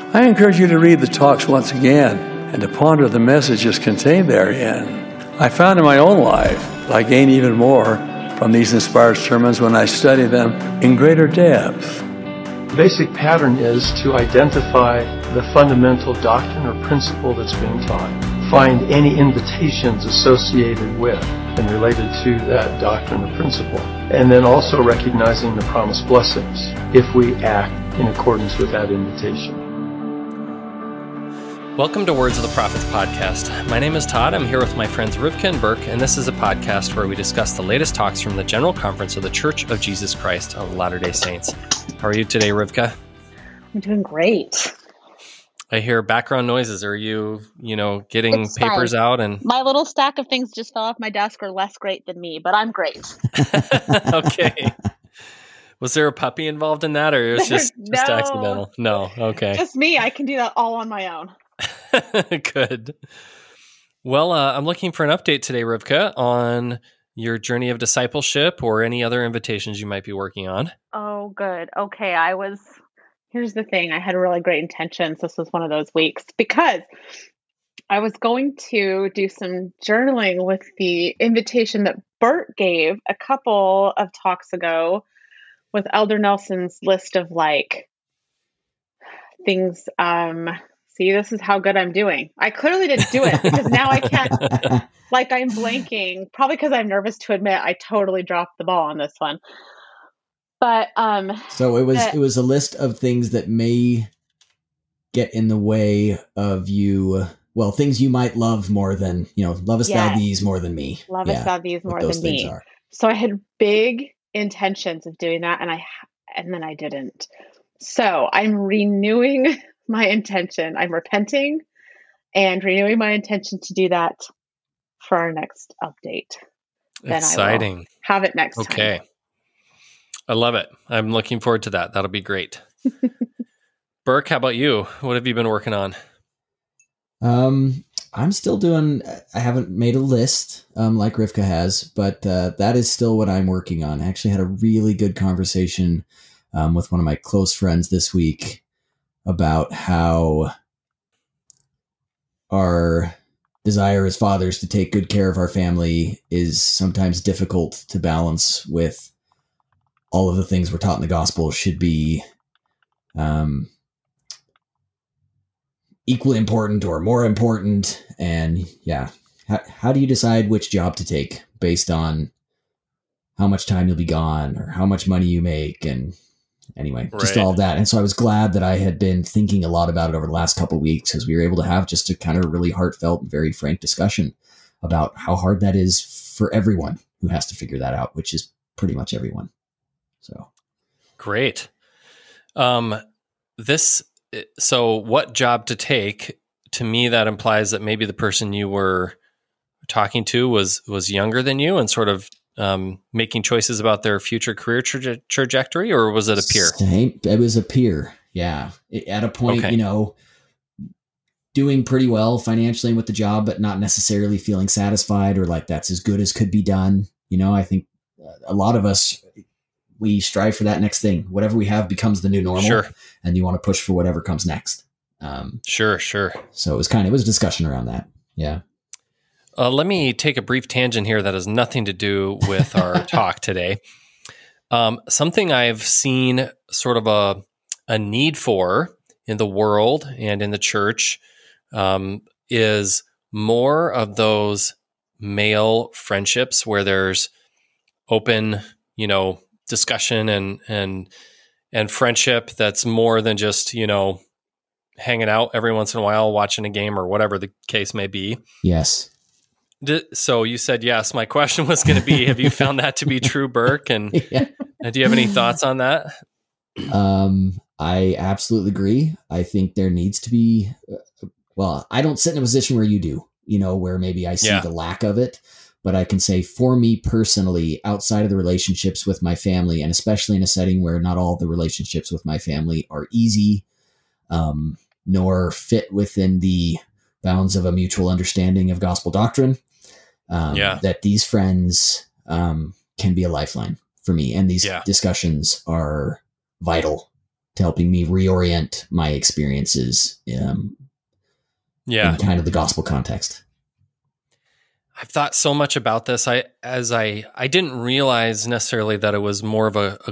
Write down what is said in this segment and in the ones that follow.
I encourage you to read the talks once again and to ponder the messages contained therein. I found in my own life I gain even more from these inspired sermons when I study them in greater depth. The basic pattern is to identify the fundamental doctrine or principle that's being taught, find any invitations associated with and related to that doctrine or principle, and then also recognizing the promised blessings if we act in accordance with that invitation. Welcome to Words of the Prophets podcast. My name is Todd. I'm here with my friends Rivka and Burke, and this is a podcast where we discuss the latest talks from the General Conference of the Church of Jesus Christ of Latter-day Saints. How are you today, Rivka? I'm doing great. I hear background noises. Are you getting It's papers fine. out? And My little stack of things just fell off my desk are less great than me, but I'm great. Okay. Was there a puppy involved in that, or it was just No. accidental? No. Okay. Just me. I can do that all on my own. Good. Well, I'm looking for an update today, Rivka, on your journey of discipleship or any other invitations you might be working on. Oh, good. Okay. Here's the thing. I had really great intentions. This was one of those weeks because I was going to do some journaling with the invitation that Bert gave a couple of talks ago with Elder Nelson's list of things. See, this is how good I'm doing. I clearly didn't do it because now I can't, I'm blanking, probably because I'm nervous to admit I totally dropped the ball on this one. But, so it was a list of things that may get in the way of you. Well, things you might love more than, lovest thou these more than me. Lovest thou these more than me. So I had big intentions of doing that and then I didn't. So I'm renewing my intention. I'm repenting and renewing my intention to do that for our next update. Exciting. Then I will have it next time. Okay. I love it. I'm looking forward to that. That'll be great. Burke, how about you? What have you been working on? I'm still I haven't made a list like Rivka has, but that is still what I'm working on. I actually had a really good conversation with one of my close friends this week about how our desire as fathers to take good care of our family is sometimes difficult to balance with all of the things we're taught in the gospel should be equally important or more important. And how do you decide which job to take based on how much time you'll be gone or how much money you make? And anyway, just all of that. And so I was glad that I had been thinking a lot about it over the last couple of weeks as we were able to have just a kind of really heartfelt and very frank discussion about how hard that is for everyone who has to figure that out, which is pretty much everyone. So great. So what job to take? To me, that implies that maybe the person you were talking to was younger than you and sort of making choices about their future career trajectory, or was it a peer? It was a peer. Yeah. At a point, doing pretty well financially with the job, but not necessarily feeling satisfied or like that's as good as could be done. I think a lot of us, we strive for that next thing. Whatever we have becomes the new normal. Sure. And you want to push for whatever comes next. Sure. So it was a discussion around that. Yeah. Let me take a brief tangent here that has nothing to do with our talk today. Something I've seen sort of a need for in the world and in the church is more of those male friendships where there's open, discussion and friendship that's more than just, hanging out every once in a while, watching a game or whatever the case may be. Yes. So you said yes. My question was going to be, have you found that to be true, Burke? And do you have any thoughts on that? I absolutely agree. I think there needs to be, I don't sit in a position where you do, where maybe I see the lack of it, but I can say for me personally, outside of the relationships with my family, and especially in a setting where not all the relationships with my family are easy, nor fit within the bounds of a mutual understanding of gospel doctrine, that these friends can be a lifeline for me. And these discussions are vital helping me reorient my experiences in kind of the gospel context. I've thought so much about this. I didn't realize necessarily that it was more of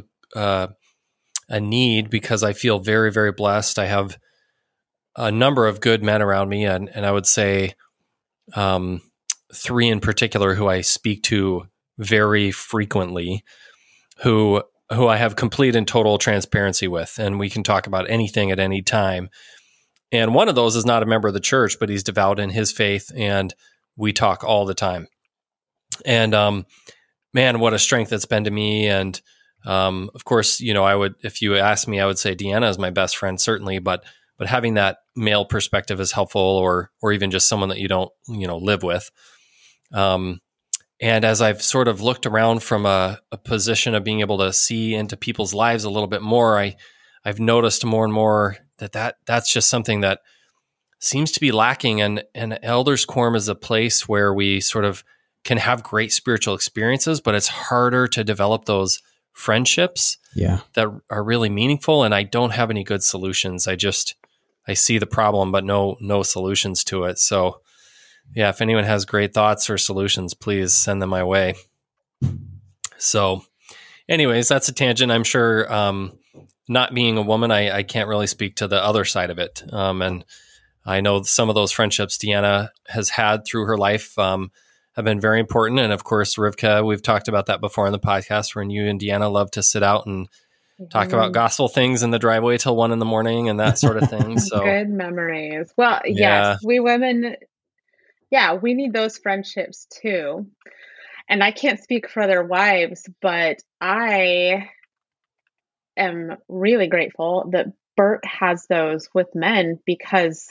a need, because I feel very, very blessed. I have a number of good men around me, and I would say 3 in particular who I speak to very frequently, who I have complete and total transparency with, and we can talk about anything at any time. And one of those is not a member of the church, but he's devout in his faith, and we talk all the time. And man, what a strength it's been to me. And of course, if you ask me, I would say Deanna is my best friend, certainly, but having that male perspective is helpful, or even just someone that you don't, live with. And as I've sort of looked around from a position of being able to see into people's lives a little bit more, I've noticed more and more that's just something that seems to be lacking. And Elders Quorum is a place where we sort of can have great spiritual experiences, but it's harder to develop those friendships that are really meaningful. And I don't have any good solutions. I see the problem, but no solutions to it. So yeah, if anyone has great thoughts or solutions, please send them my way. So anyways, that's a tangent. I'm sure not being a woman, I can't really speak to the other side of it. And I know some of those friendships Deanna has had through her life have been very important. And of course, Rivka, we've talked about that before in the podcast, when you and Deanna love to sit out and talk about gospel things in the driveway till 1 a.m. and that sort of thing. So good memories. Well, yes, we women, we need those friendships too. And I can't speak for other wives, but I am really grateful that Bert has those with men, because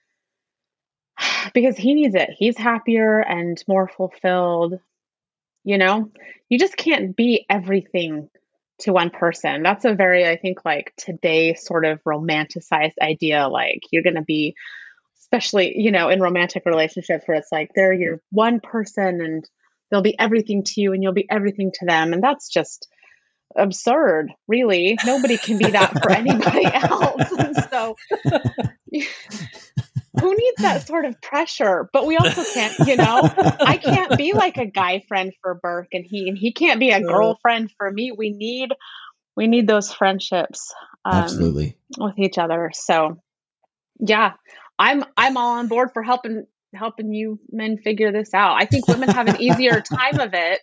he needs it. He's happier and more fulfilled. You just can't be everything to one person. That's a very, I think, like today sort of romanticized idea. Like you're going to be, especially, in romantic relationships where it's like they're your one person and they'll be everything to you and you'll be everything to them. And that's just absurd, really. Nobody can be that for anybody else. And so who needs that sort of pressure? But we also can't, I can't be like a guy friend for Burke, and he can't be a girlfriend for me. We need those friendships absolutely with each other. So yeah, I'm all on board for helping you men figure this out. I think women have an easier time of it,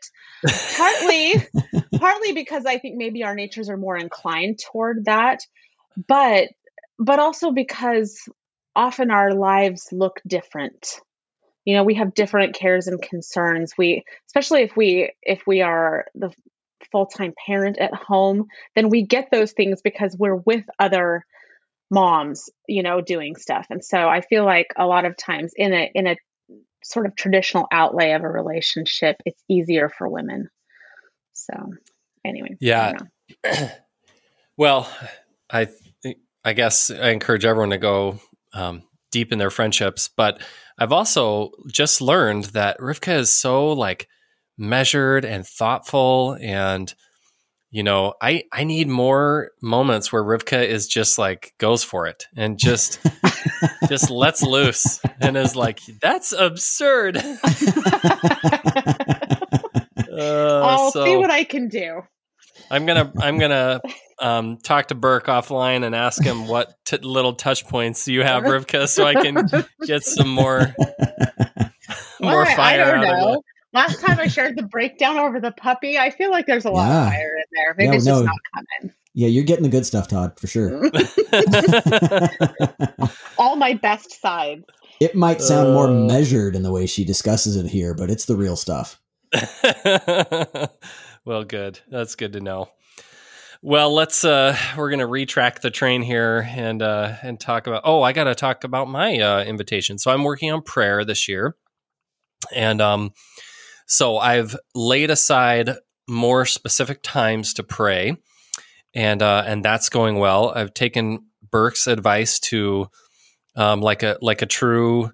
partly because I think maybe our natures are more inclined toward that, but also because often our lives look different. We have different cares and concerns. Especially if we are the full-time parent at home, then we get those things because we're with other moms, doing stuff. And so I feel like a lot of times in a sort of traditional outlay of a relationship, it's easier for women. So anyway. Yeah. Well, I guess I encourage everyone to go deep in their friendships, but I've also just learned that Rivka is so like measured and thoughtful, and I need more moments where Rivka is just like goes for it and just lets loose and is like, that's absurd. I'll see what I can do. I'm gonna talk to Burke offline and ask him what little touch points you have, Rivka, so I can get some more fire out of it. Last time I shared the breakdown over the puppy, I feel like there's a lot of fire in there. Maybe it's just not coming. Yeah, you're getting the good stuff, Todd, for sure. All my best sides. It might sound more measured in the way she discusses it here, but it's the real stuff. Well, good. That's good to know. Well, we're going to retrack the train here and talk about, I got to talk about my invitation. So I'm working on prayer this year. And so I've laid aside more specific times to pray, and that's going well. I've taken Burke's advice to like a true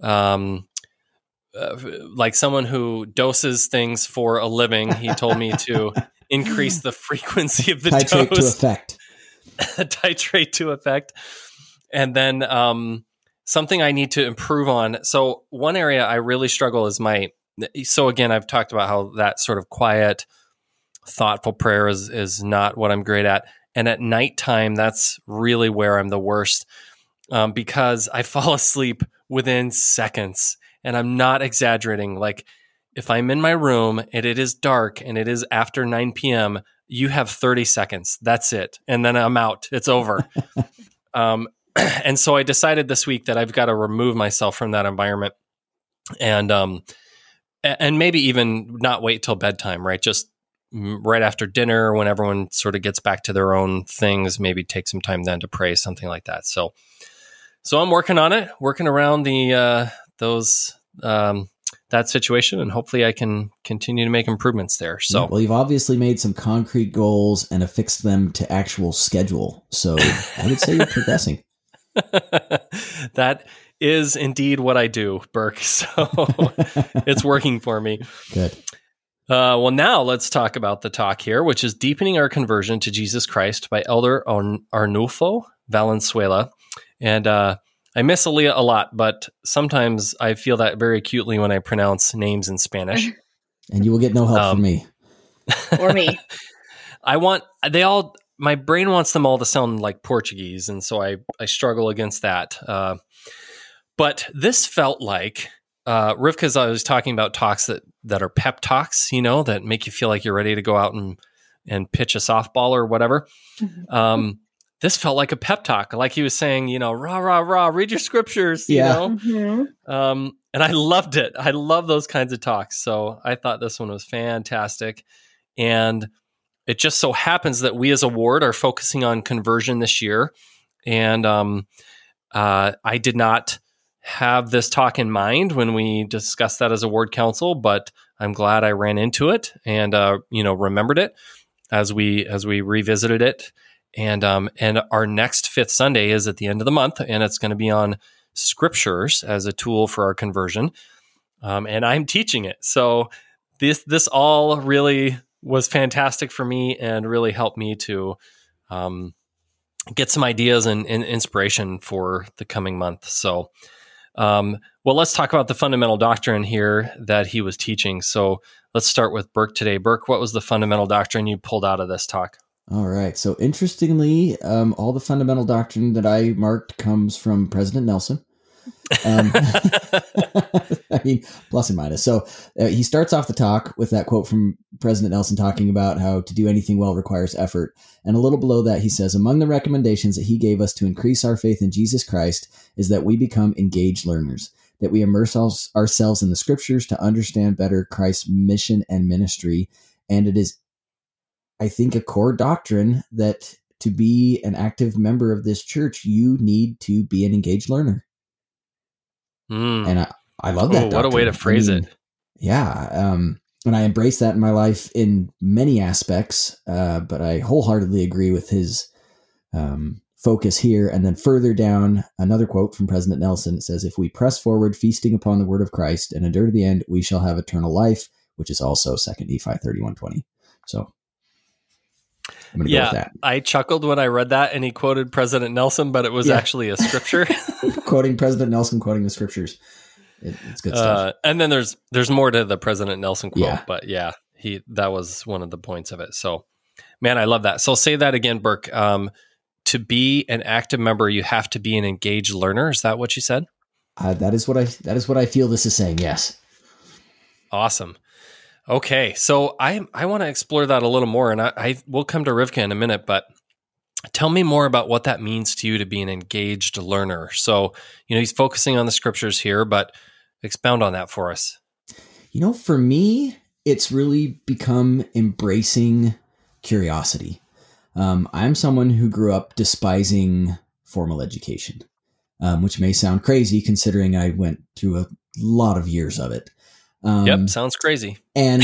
like someone who doses things for a living. He told me to increase the frequency of the titrate dose. To effect. titrate to effect. And then something I need to improve on. So one area I really struggle is so again, I've talked about how that sort of quiet, thoughtful prayer is not what I'm great at. And at nighttime, that's really where I'm the worst because I fall asleep within seconds. And I'm not exaggerating. Like if I'm in my room and it is dark and it is after 9 p.m., you have 30 seconds. That's it. And then I'm out. It's over. And so I decided this week that I've got to remove myself from that environment and maybe even not wait till bedtime, right? Just right after dinner when everyone sort of gets back to their own things, maybe take some time then to pray, something like that. So I'm working on it, working around that situation, and hopefully I can continue to make improvements there. So, well, you've obviously made some concrete goals and affixed them to actual schedule. So I would say you're progressing. That is indeed what I do, Burke. So it's working for me. Good. Well, now let's talk about the talk here, which is Deepening Our Conversion to Jesus Christ by Elder Arnulfo Valenzuela. And I miss Aaliyah a lot, but sometimes I feel that very acutely when I pronounce names in Spanish. And you will get no help from me. Or me. My brain wants them all to sound like Portuguese, and so I struggle against that. But this felt like, Rivka's always talking about talks that are pep talks, that make you feel like you're ready to go out and pitch a softball or whatever. Mm-hmm. This felt like a pep talk, like he was saying, rah, rah, rah, read your scriptures, Mm-hmm. And I loved it. I love those kinds of talks. So I thought this one was fantastic. And it just so happens that we as a ward are focusing on conversion this year. And I did not have this talk in mind when we discussed that as a ward council, but I'm glad I ran into it and, remembered it as we revisited it. And our next Fifth Sunday is at the end of the month, and it's going to be on scriptures as a tool for our conversion. And I'm teaching it. So this all really was fantastic for me and really helped me to get some ideas and inspiration for the coming month. So, well, let's talk about the fundamental doctrine here that he was teaching. So let's start with Burke today. Burke, what was the fundamental doctrine you pulled out of this talk? All right. So interestingly, all the fundamental doctrine that I marked comes from President Nelson. I mean, plus and minus. So he starts off the talk with that quote from President Nelson talking about how to do anything well requires effort. And a little below that, he says, among the recommendations that he gave us to increase our faith in Jesus Christ is that we become engaged learners, that we immerse ourselves in the scriptures to understand better Christ's mission and ministry. And it is, I think, a core doctrine that to be an active member of this church, you need to be an engaged learner. And I love that. What a way to phrase it. Yeah. And I embrace that in my life in many aspects, but I wholeheartedly agree with his focus here. And then further down, another quote from President Nelson says, if we press forward, feasting upon the word of Christ and endure to the end, we shall have eternal life, which is also 2 Nephi 31:20. So I'm going to go with that. I chuckled when I read that and he quoted President Nelson, but it was actually a scripture. Quoting President Nelson, quoting the scriptures. It's good stuff. And then there's more to the President Nelson quote, but that was one of the points of it. So, man, I love that. So say that again, Burke. To be an active member, you have to be an engaged learner. Is that what you said? That is what I feel this is saying. Yes. Awesome. Okay, so I want to explore that a little more, and I will come to Rivka in a minute, but tell me more about what that means to you to be an engaged learner. So, he's focusing on the scriptures here, but expound on that for us. For me, it's really become embracing curiosity. I'm someone who grew up despising formal education, which may sound crazy considering I went through a lot of years of it. Yep, sounds crazy. And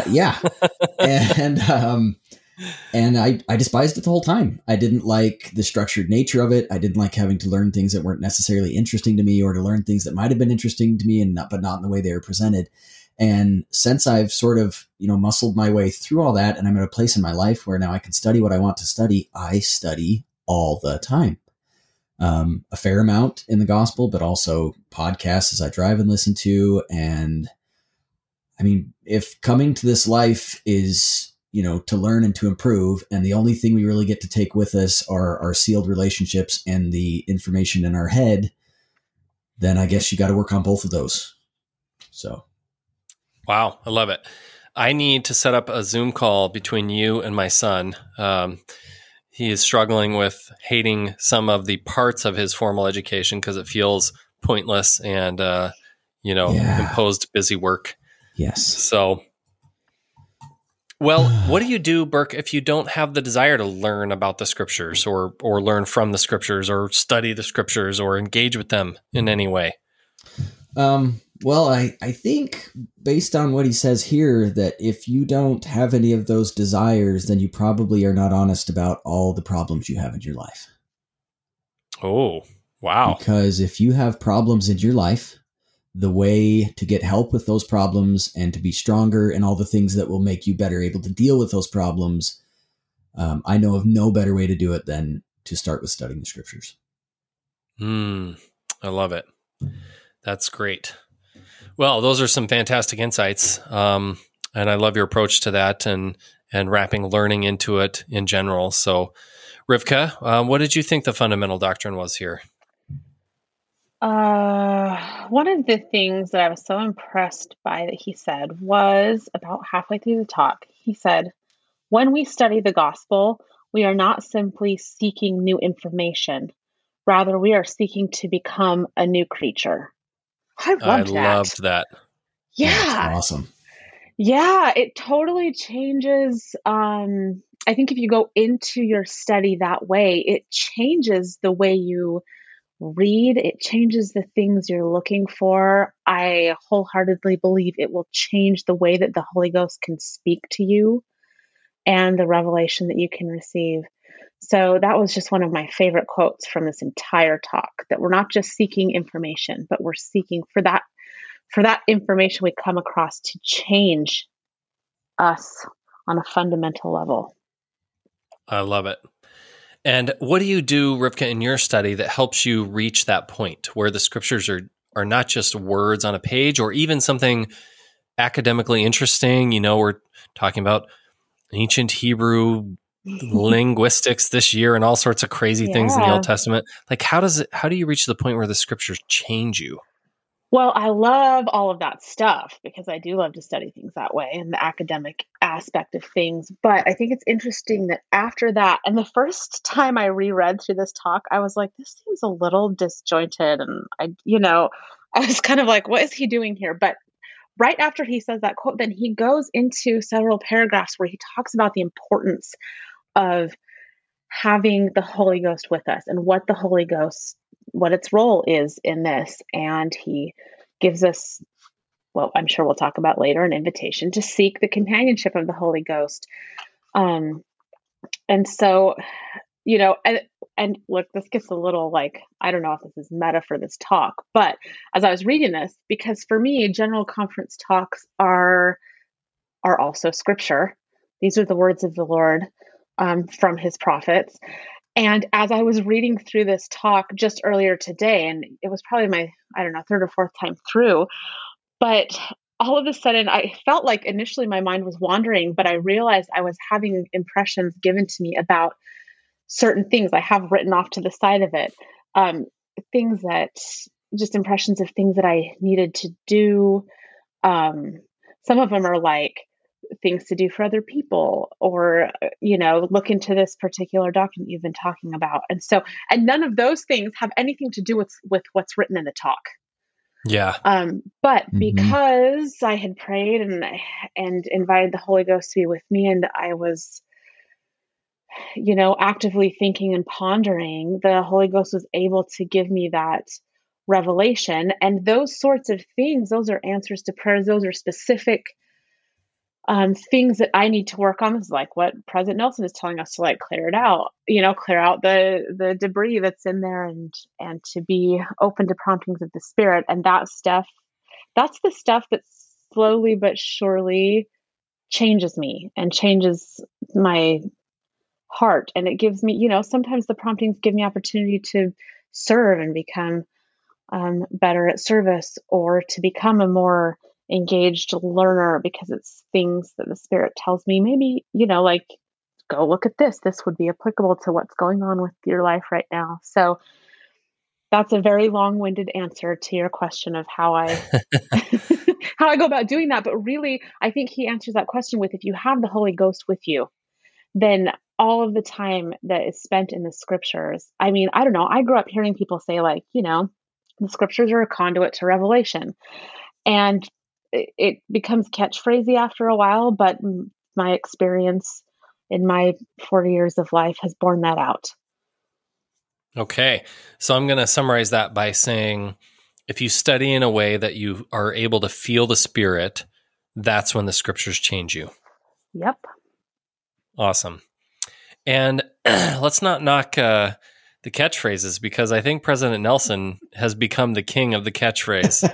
and I despised it the whole time. I didn't like the structured nature of it. I didn't like having to learn things that weren't necessarily interesting to me, or to learn things that might have been interesting to me but not in the way they were presented. And since I've sort of, muscled my way through all that, and I'm at a place in my life where now I can study what I want to study, I study all the time. A fair amount in the gospel, but also podcasts as I drive and listen to. And I mean, if coming to this life is, to learn and to improve, and the only thing we really get to take with us are our sealed relationships and the information in our head, then I guess you got to work on both of those. So. Wow. I love it. I need to set up a Zoom call between you and my son. He is struggling with hating some of the parts of his formal education because it feels pointless and, imposed busy work. Yes. So, well, what do you do, Burke, if you don't have the desire to learn about the scriptures or learn from the scriptures or study the scriptures or engage with them in any way? Well, I think based on what he says here, that if you don't have any of those desires, then you probably are not honest about all the problems you have in your life. Oh, wow. Because if you have problems in your life, the way to get help with those problems and to be stronger and all the things that will make you better able to deal with those problems, I know of no better way to do it than to start with studying the scriptures. I love it. That's great. Well, those are some fantastic insights. And I love your approach to that and wrapping learning into it in general. So, Rivka, what did you think the fundamental doctrine was here? One of the things that I was so impressed by that he said was about halfway through the talk. He said, when we study the gospel, we are not simply seeking new information. Rather, we are seeking to become a new creature. I loved that. Yeah. That's awesome. Yeah, it totally changes. I think if you go into your study that way, it changes the way you read. It changes the things you're looking for. I wholeheartedly believe it will change the way that the Holy Ghost can speak to you and the revelation that you can receive. So that was just one of my favorite quotes from this entire talk, that we're not just seeking information, but we're seeking for that information we come across to change us on a fundamental level. I love it. And what do you do, Rivka, in your study that helps you reach that point where the scriptures are not just words on a page or even something academically interesting? We're talking about ancient Hebrew linguistics this year and all sorts of crazy things in the Old Testament. Like, how do you reach the point where the scriptures change you? Well, I love all of that stuff because I do love to study things that way and the academic aspect of things. But I think it's interesting that after that, and the first time I reread through this talk, I was like, this seems a little disjointed. And I was kind of like, what is he doing here? But right after he says that quote, then he goes into several paragraphs where he talks about the importance of having the Holy Ghost with us and what its role is in this. And he gives us, well, I'm sure we'll talk about later, an invitation to seek the companionship of the Holy Ghost. And so, and look, this gets a little like, I don't know if this is meta for this talk, but as I was reading this, because for me, general conference talks are also scripture. These are the words of the Lord from his prophets. And as I was reading through this talk just earlier today, and it was probably my, third or fourth time through, but all of a sudden I felt like initially my mind was wandering, but I realized I was having impressions given to me about certain things I have written off to the side of it. Things that, just impressions of things that I needed to do. Some of them are like things to do for other people, or, look into this particular document you've been talking about. And none of those things have anything to do with what's written in the talk. Yeah. But because I had prayed and invited the Holy Ghost to be with me, and I was, actively thinking and pondering, the Holy Ghost was able to give me that revelation. And those sorts of things, those are answers to prayers. Those are specific things that I need to work on. This is like what President Nelson is telling us to clear it out, clear out the debris that's in there and to be open to promptings of the Spirit. And that stuff, that's the stuff that slowly but surely changes me and changes my heart. And it gives me, sometimes the promptings give me opportunity to serve and become better at service, or to become a more engaged learner, because it's things that the Spirit tells me, maybe, like, go look at this. This would be applicable to what's going on with your life right now. So that's a very long-winded answer to your question of how I how I go about doing that. But really, I think he answers that question with, if you have the Holy Ghost with you, then all of the time that is spent in the scriptures. I mean, I don't know. I grew up hearing people say, like, the scriptures are a conduit to revelation. And it becomes catchphrasey after a while, but my experience in my 40 years of life has borne that out. Okay. So I'm going to summarize that by saying, if you study in a way that you are able to feel the Spirit, that's when the scriptures change you. Yep. Awesome. And let's not knock the catchphrases, because I think President Nelson has become the king of the catchphrase.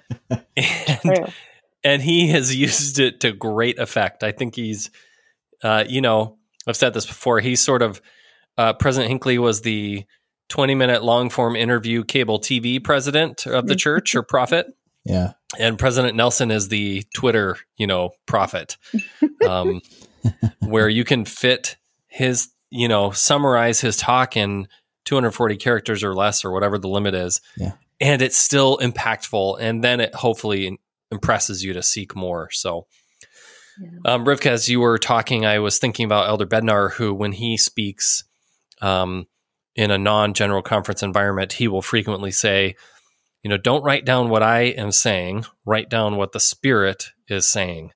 and he has used it to great effect. I think he's, I've said this before, he's sort of, President Hinckley was the 20-minute long-form interview cable TV president of the church, or prophet. Yeah. And President Nelson is the Twitter, prophet, where you can fit his, summarize his talk in 240 characters or less, or whatever the limit is. Yeah. And it's still impactful. And then it hopefully impresses you to seek more. So, Rivka, as you were talking, I was thinking about Elder Bednar, who, when he speaks in a non-general conference environment, he will frequently say, don't write down what I am saying, write down what the Spirit is saying.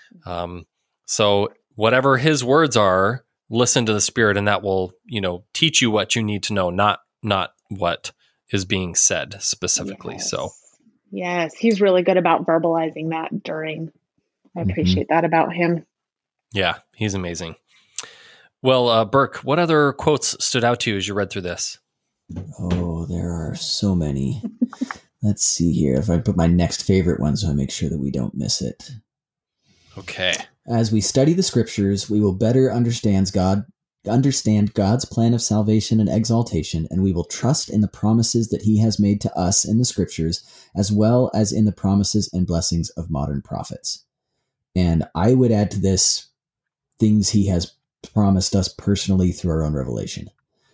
So whatever his words are, listen to the Spirit, and that will, teach you what you need to know, not what is being said specifically. Yes. So, yes, he's really good about verbalizing that during. I appreciate that about him. Yeah, he's amazing. Well, Burke, what other quotes stood out to you as you read through this? Oh, there are so many. Let's see here. If I put my next favorite one, so I make sure that we don't miss it. Okay. As we study the scriptures, we will better understand God's plan of salvation and exaltation, and we will trust in the promises that he has made to us in the scriptures, as well as in the promises and blessings of modern prophets. And I would add to this things he has promised us personally through our own revelation.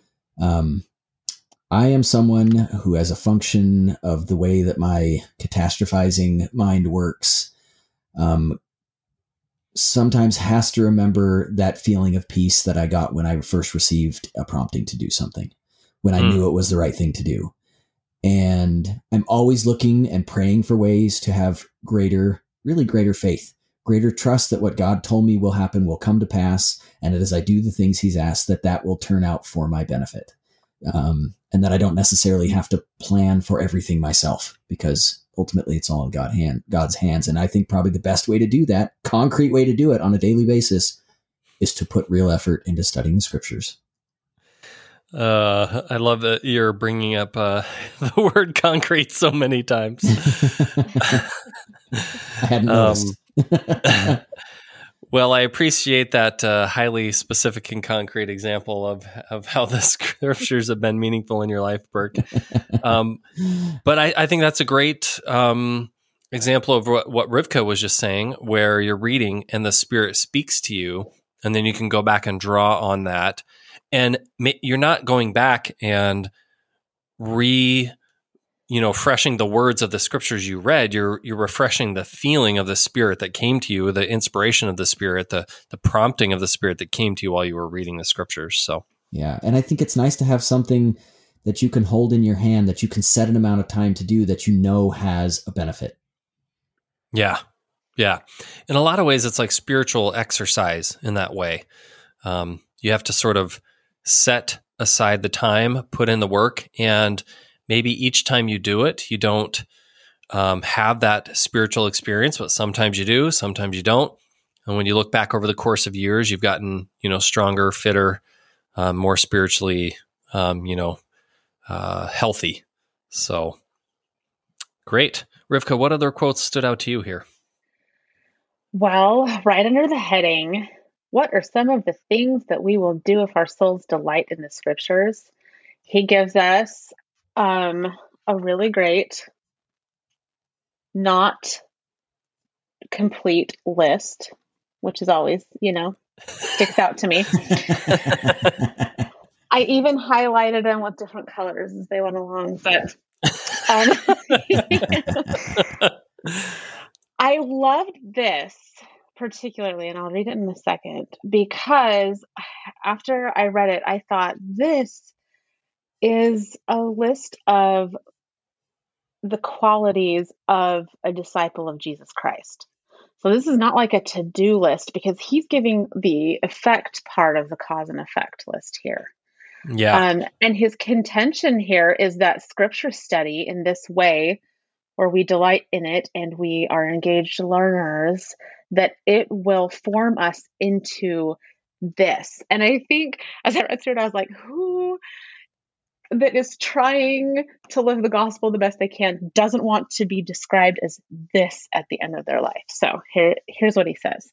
I am someone who, as a function of the way that my catastrophizing mind works, sometimes has to remember that feeling of peace that I got when I first received a prompting to do something, when I knew it was the right thing to do. And I'm always looking and praying for ways to have greater faith, greater trust that what God told me will happen will come to pass, and that as I do the things he's asked, that will turn out for my benefit. And that I don't necessarily have to plan for everything myself, because ultimately it's all in God's hands. And I think probably the best way to do that, concrete way to do it on a daily basis, is to put real effort into studying the scriptures. I love that you're bringing up the word concrete so many times. I hadn't noticed. Well, I appreciate that highly specific and concrete example of how the scriptures have been meaningful in your life, Burke. But I think that's a great example of what Rivka was just saying, where you're reading and the Spirit speaks to you, and then you can go back and draw on that. And you're not going back and refreshing the words of the scriptures you read. You're refreshing the feeling of the Spirit that came to you, the inspiration of the Spirit, the prompting of the Spirit that came to you while you were reading the scriptures. So, yeah. And I think it's nice to have something that you can hold in your hand, that you can set an amount of time to do, that has a benefit. Yeah. Yeah. In a lot of ways, it's like spiritual exercise in that way. You have to sort of set aside the time, put in the work, and maybe each time you do it, you don't have that spiritual experience, but sometimes you do, sometimes you don't. And when you look back over the course of years, you've gotten, stronger, fitter, more spiritually, healthy. So great. Rivka, what other quotes stood out to you here? Well, right under the heading, what are some of the things that we will do if our souls delight in the scriptures? He gives us a really great, not complete list, which is always, sticks out to me. I even highlighted them with different colors as they went along, but I loved this particularly, and I'll read it in a second, because after I read it, I thought this is a list of the qualities of a disciple of Jesus Christ. So this is not like a to-do list, because he's giving the effect part of the cause and effect list here. Yeah. And his contention here is that scripture study in this way, where we delight in it and we are engaged learners, that it will form us into this. And I think as I read through it, I was like, who that is trying to live the gospel the best they can doesn't want to be described as this at the end of their life? So here's what he says.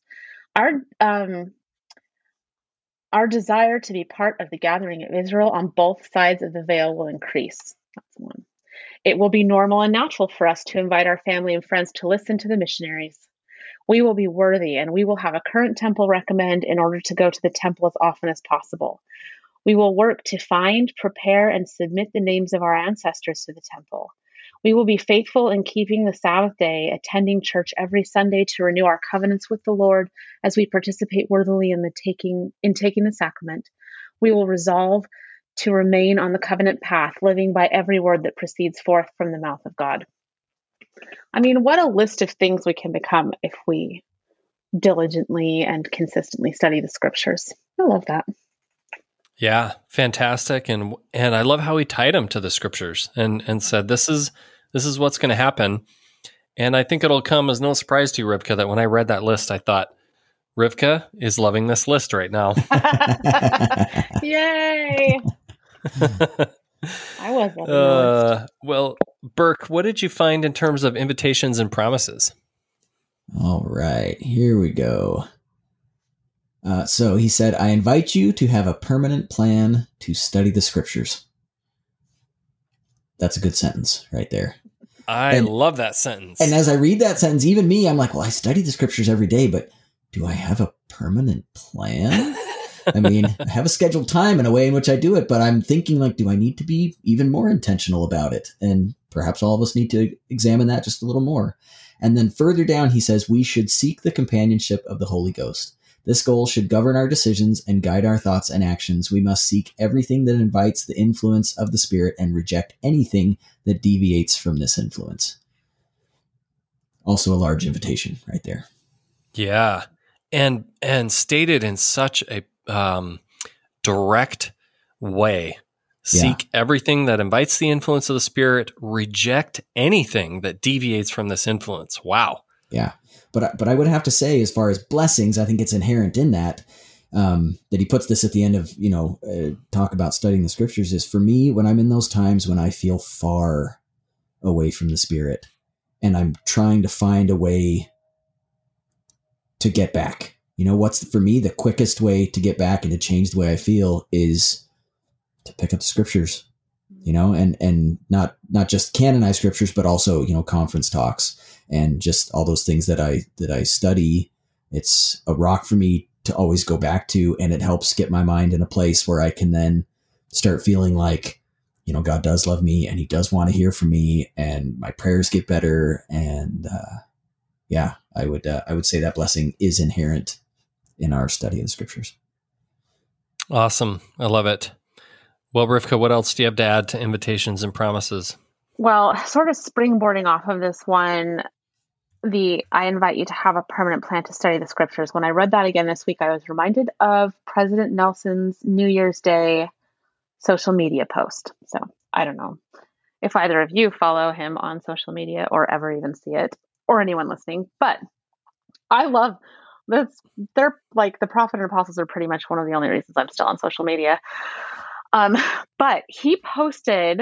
Our desire to be part of the gathering of Israel on both sides of the veil will increase. That's one. It will be normal and natural for us to invite our family and friends to listen to the missionaries. We will be worthy, and we will have a current temple recommend in order to go to the temple as often as possible. We will work to find, prepare, and submit the names of our ancestors to the temple. We will be faithful in keeping the Sabbath day, attending church every Sunday to renew our covenants with the Lord as we participate worthily in taking the sacrament. We will resolve to remain on the covenant path, living by every word that proceeds forth from the mouth of God. I mean, what a list of things we can become if we diligently and consistently study the scriptures. I love that. Yeah, fantastic. And I love how he tied them to the scriptures and said, this is what's going to happen. And I think it'll come as no surprise to you, Rivka, that when I read that list, I thought, Rivka is loving this list right now. Yay! I was loving the list. Well, Burke, what did you find in terms of invitations and promises? All right, here we go. So he said, I invite you to have a permanent plan to study the scriptures. That's a good sentence right there. I love that sentence. And as I read that sentence, even me, I'm like, well, I study the scriptures every day, but do I have a permanent plan? I mean, I have a scheduled time and a way in which I do it, but I'm thinking, like, do I need to be even more intentional about it? And perhaps all of us need to examine that just a little more. And then further down, he says, we should seek the companionship of the Holy Ghost. This goal should govern our decisions and guide our thoughts and actions. We must seek everything that invites the influence of the Spirit and reject anything that deviates from this influence. Also a large invitation right there. Yeah. And stated in such a direct way. Seek everything that invites the influence of the Spirit, reject anything that deviates from this influence. Wow. Yeah. But I would have to say, as far as blessings, I think it's inherent in that he puts this at the end of, talk about studying the scriptures, is for me, when I'm in those times when I feel far away from the Spirit and I'm trying to find a way to get back, for me, the quickest way to get back and to change the way I feel is to pick up the scriptures, and not just canonized scriptures, but also, conference talks and just all those things that I study. It's a rock for me to always go back to, and it helps get my mind in a place where I can then start feeling like, God does love me and he does want to hear from me, and my prayers get better. And I would say that blessing is inherent in our study of the scriptures. Awesome. I love it. Well, Rivka, what else do you have to add to invitations and promises? Well, sort of springboarding off of this one, I invite you to have a permanent plan to study the scriptures. When I read that again this week, I was reminded of President Nelson's New Year's Day social media post. So I don't know if either of you follow him on social media or ever even see it, or anyone listening, but I love this. They're like, the prophet and apostles are pretty much one of the only reasons I'm still on social media. But he posted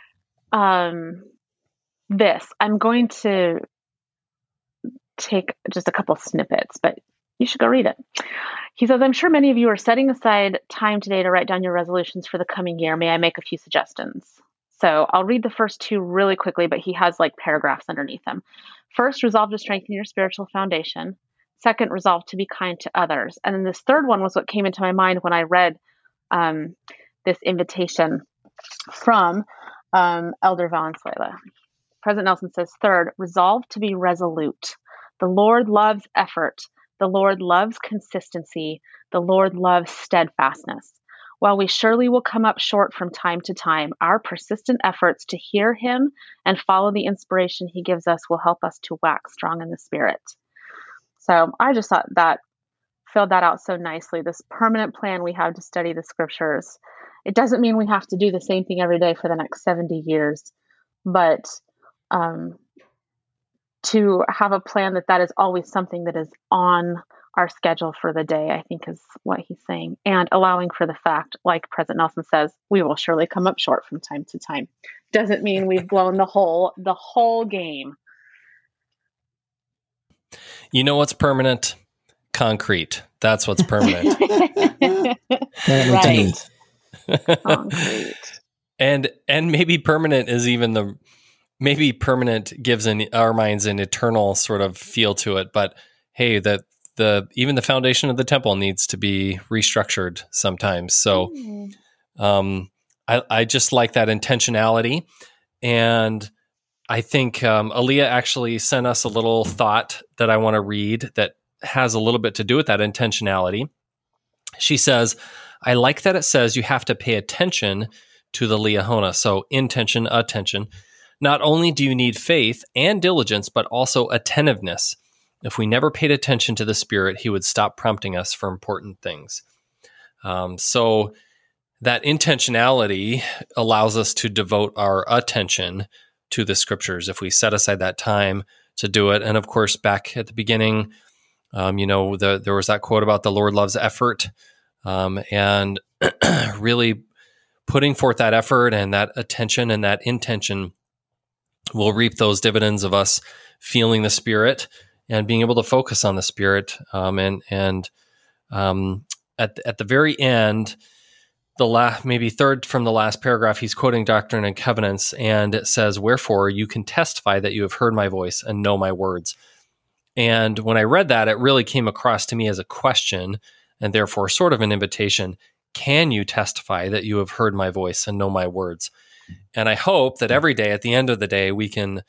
this. I'm going to take just a couple snippets, but you should go read it. He says, I'm sure many of you are setting aside time today to write down your resolutions for the coming year. May I make a few suggestions? So I'll read the first two really quickly, but he has like paragraphs underneath them. First, resolve to strengthen your spiritual foundation. Second, resolve to be kind to others. And then this third one was what came into my mind when I read this invitation from Elder Valenzuela. President Nelson says, third, resolve to be resolute. The Lord loves effort. The Lord loves consistency. The Lord loves steadfastness. While we surely will come up short from time to time, our persistent efforts to hear him and follow the inspiration he gives us will help us to wax strong in the Spirit. So I just thought that filled that out so nicely. This permanent plan we have to study the scriptures. It doesn't mean we have to do the same thing every day for the next 70 years, but to have a plan that is always something that is on our schedule for the day, I think is what he's saying. And allowing for the fact, like President Nelson says, we will surely come up short from time to time. Doesn't mean we've blown the whole game. You know what's permanent? Concrete. That's what's permanent. Right. Concrete. And maybe permanent is maybe permanent gives our minds an eternal sort of feel to it. But hey, even the foundation of the temple needs to be restructured sometimes. So I just like that intentionality. And I think Aaliyah actually sent us a little thought that I want to read that has a little bit to do with that intentionality. She says, I like that it says you have to pay attention to the liahona. So intention, attention. Not only do you need faith and diligence, but also attentiveness. If we never paid attention to the Spirit, he would stop prompting us for important things. So that intentionality allows us to devote our attention to the scriptures if we set aside that time to do it. And of course, back at the beginning, there was that quote about the Lord loves effort, and really putting forth that effort and that attention and that intention will reap those dividends of us feeling the Spirit and being able to focus on the Spirit. And at the very end, maybe third from the last paragraph, he's quoting Doctrine and Covenants, and it says, wherefore you can testify that you have heard my voice and know my words. And when I read that, it really came across to me as a question, and therefore sort of an invitation. Can you testify that you have heard my voice and know my words? And I hope that every day, at the end of the day, we can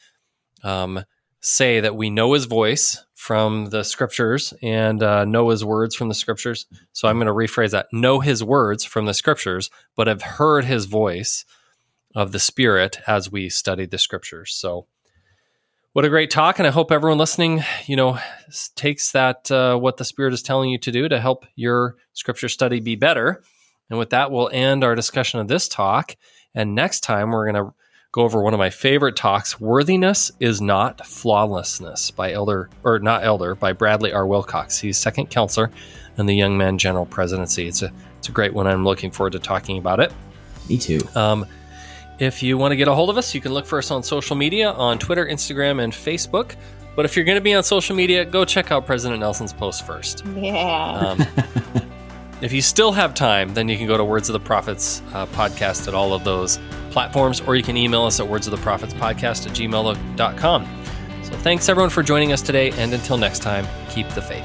say that we know his voice from the scriptures and know his words from the scriptures. So I'm going to rephrase that. Know his words from the scriptures, but have heard his voice of the Spirit as we studied the scriptures. So what a great talk. And I hope everyone listening, takes that, what the Spirit is telling you to do to help your scripture study be better. And with that, we'll end our discussion of this talk. And next time, we're going to go over one of my favorite talks, Worthiness is Not Flawlessness by by Bradley R. Wilcox. He's second counselor in the Young Men General Presidency. It's a great one. I'm looking forward to talking about it. Me too. If you want to get a hold of us, you can look for us on social media, on Twitter, Instagram, and Facebook. But if you're going to be on social media, go check out President Nelson's post first. Yeah. If you still have time, then you can go to Words of the Prophets podcast at all of those platforms, or you can email us at wordsoftheprophetspodcast@gmail.com. So thanks everyone for joining us today, and until next time, keep the faith.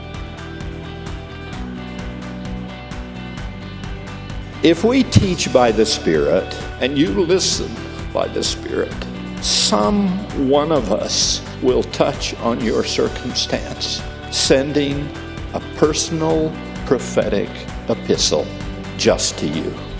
If we teach by the Spirit and you listen by the Spirit, some one of us will touch on your circumstance, sending a personal prophetic epistle just to you.